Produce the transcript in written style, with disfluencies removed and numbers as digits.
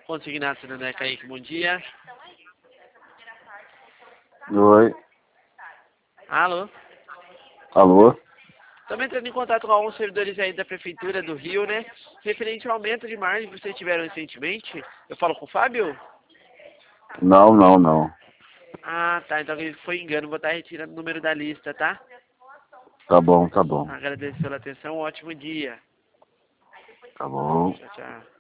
Consignado Cidadã Kaique, bom dia. Oi. Alô? Alô? Estamos entrando em contato com alguns servidores aí da Prefeitura do Rio, né? Referente ao aumento de margem que vocês tiveram recentemente. Eu falo com o Fábio? Não. Ah, tá. Então foi engano. Vou estar retirando o número da lista, tá? Tá bom. Agradeço pela atenção. Um ótimo dia. Tá bom. Tchau, tchau.